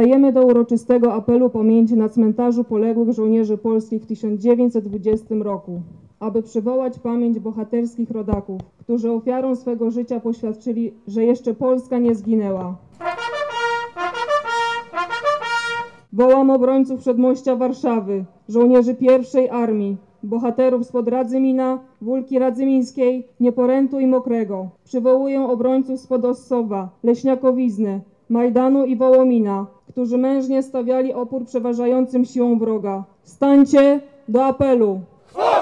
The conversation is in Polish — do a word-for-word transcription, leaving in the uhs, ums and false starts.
Wstajemy do uroczystego apelu pamięci na cmentarzu poległych żołnierzy polskich w tysiąc dziewięćset dwudziestym roku, aby przywołać pamięć bohaterskich rodaków, którzy ofiarą swego życia poświadczyli, że jeszcze Polska nie zginęła. Wołam obrońców przedmościa Warszawy, żołnierzy pierwszej Armii, bohaterów spod Radzymina, Wólki Radzymińskiej, Nieporętu i Mokrego. Przywołuję obrońców spod Ossowa, Leśniakowizny, Majdanu i Wołomina, którzy mężnie stawiali opór przeważającym siłom wroga. Stańcie do apelu!